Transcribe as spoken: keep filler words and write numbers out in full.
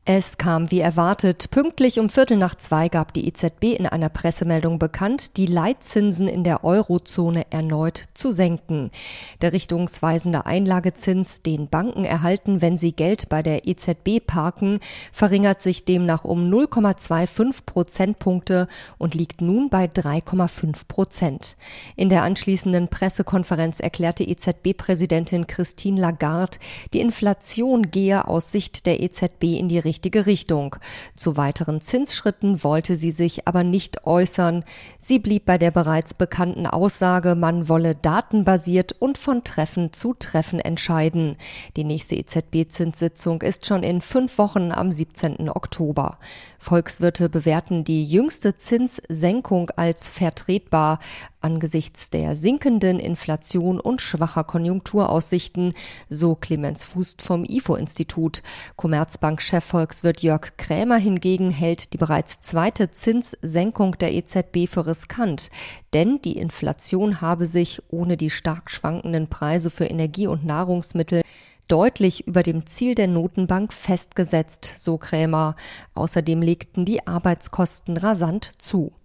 Es kam wie erwartet. Pünktlich um Viertel nach zwei gab die E Z B in einer Pressemeldung bekannt, die Leitzinsen in der Eurozone erneut zu senken. Der richtungsweisende Einlagezins, den Banken erhalten, wenn sie Geld bei der E Z B parken, verringert sich demnach um null Komma fünfundzwanzig Prozentpunkte und liegt nun bei drei Komma fünf Prozent. In der anschließenden Pressekonferenz erklärte E Z B-Präsidentin Christine Lagarde, die Inflation gehe aus Sicht der E Z B in die richtige Richtung. Zu weiteren Zinsschritten wollte sie sich aber nicht äußern. Sie blieb bei der bereits bekannten Aussage, man wolle datenbasiert und von Treffen zu Treffen entscheiden. Die nächste E Z B-Zinssitzung ist schon in fünf Wochen am siebzehnten Oktober. Volkswirte bewerten die jüngste Zinssenkung als vertretbar. Angesichts der sinkenden Inflation und schwacher Konjunkturaussichten, so Clemens Fußt vom I F O-Institut. Commerzbank-Chefvolkswirt Jörg Krämer hingegen hält die bereits zweite Zinssenkung der E Z B für riskant, denn die Inflation habe sich ohne die stark schwankenden Preise für Energie und Nahrungsmittel deutlich über dem Ziel der Notenbank festgesetzt, so Krämer. Außerdem legten die Arbeitskosten rasant zu.